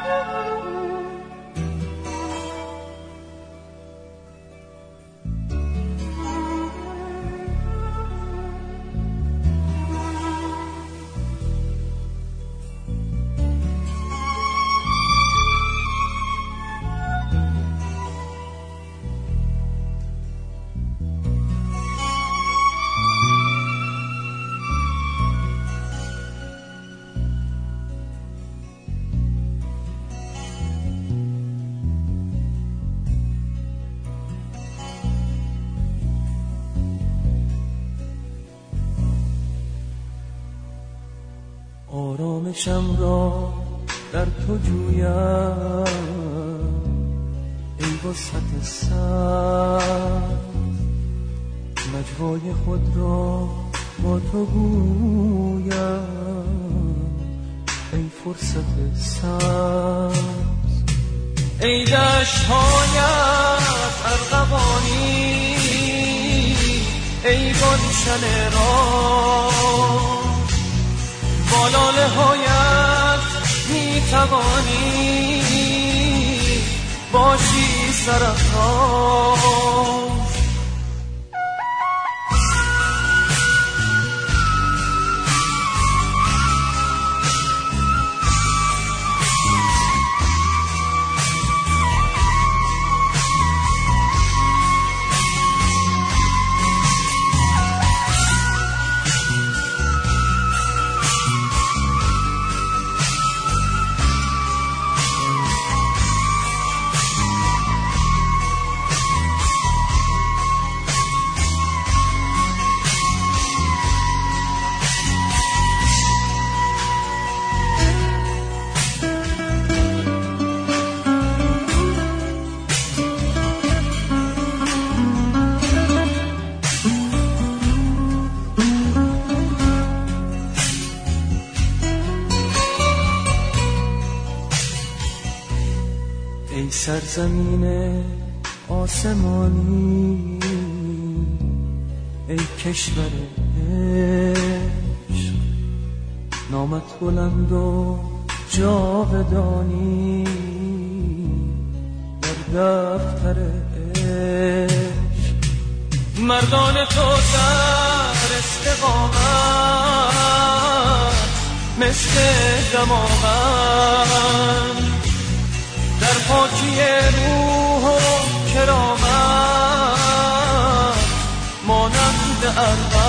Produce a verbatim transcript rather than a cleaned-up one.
آرامشم را در تو جویم ای وسعت سر، نجوای خود را با تو گویم ای فرصت سبز. ای دشت‌هایت ارغوانی، ای گلشن راز، با لاله هایت می توانی باشی سرافراز. ای سرزمین آسمانی، ای کشور عشق، نامت بلند و جاودانی در دفتر عشق. مردان تو در استقامت مثل دماوند، در پاکی روح و کرامت مانند اربع.